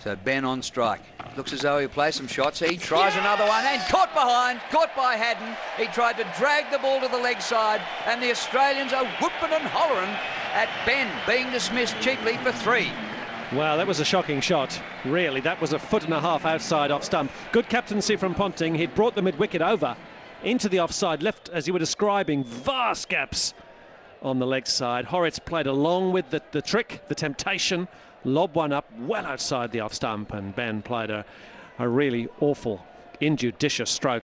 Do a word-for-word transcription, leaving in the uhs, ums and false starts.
So Ben on strike. Looks as though he'll play some shots. He tries another one and caught behind, caught by Haddon. He tried to drag the ball to the leg side, and the Australians are whooping and hollering at Ben being dismissed cheaply for three. Well, that was a shocking shot, really. That was a foot and a half outside off stump. Good captaincy from Ponting. He'd brought the mid-wicket over into the offside, left, as you were describing, vast gaps on the leg side. Hauritz played along with the, the trick, the temptation, lobbed one up well outside the off stump, and Ben played a, a really awful, injudicious stroke.